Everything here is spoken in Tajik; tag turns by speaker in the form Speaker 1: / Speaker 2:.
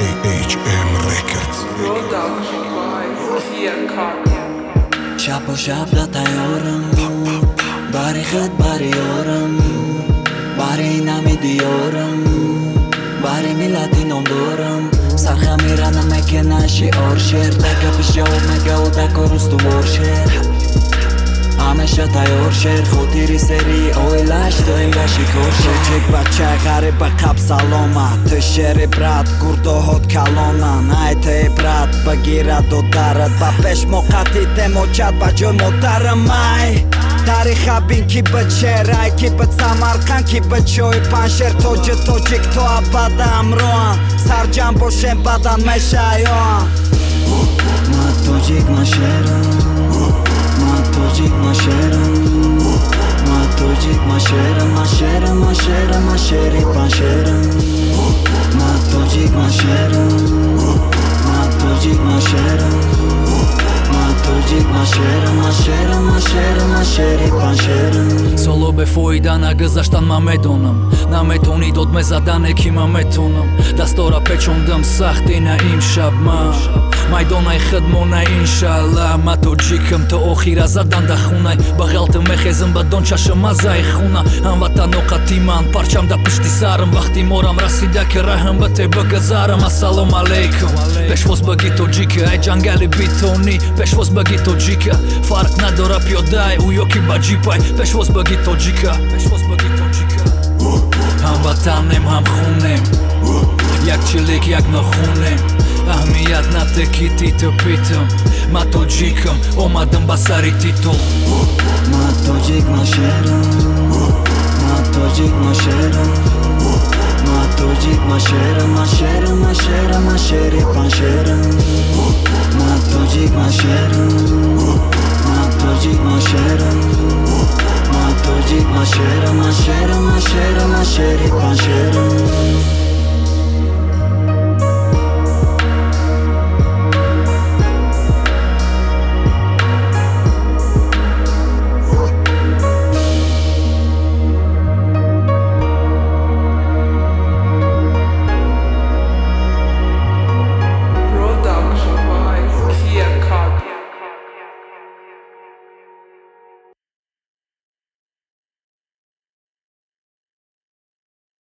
Speaker 1: HM Records.
Speaker 2: Production by Kia Car.
Speaker 3: شب و شب لطیارم باری خد باریارم باری نمی دیارم باری میلادی نمدارم سرخم میرنم مگه نشی آرشر دکه پیشو مگه و دکا روستو ورشر همیشه تیار شر خودیری سری اویلش تو این گشی کرشر چک بچه غریب قب سلامت شر برد گرده هات کلانن ایت برد بگیرد و درد با پیش موقتی تموچد با جوی مدرم ای تاریخ بین کی بچه رای کی بچ سمرقند کی بچوی پنشر توجیک تو ابد امروان سرجم باشم بدن میشایان ما توجیک مشرم Magic masheram, magic masheram, masheram, masheram, masheram, masheram. Magic masheram, magic masheram, magic masheram, masheram, masheram, masheram, masheram.
Speaker 4: Solo be foidan agazashtan mamedonam nametoni dod me zadane ki mametonam dastora pechondam saxtina im shabma maydonay khidmonay inshallah ma tojikam to okhira zadan da khunay baghalta mekhezim badon chashmazay khuna hamvatan oqatiman parcham da pishti saram vaqti moram rasida ke raham bate bagazaram assalom alaykum peshvos bagi tojika ay jangali bitoni peshvos bagi tojika farq nadora pyodai u yoki bajipay peshvos bagi tojika ham vatanem ham khunem yak chilik yak nakhunem ahmiyat natekiti to pitam ma tojikam omadam basari titol
Speaker 3: ma tojik masheram ma tojik masheram ma tojik masheram masheram masheram masheram masheram ma tojik masheram ma tojik masheram ma tojik masheram masheram masheram masheram masheram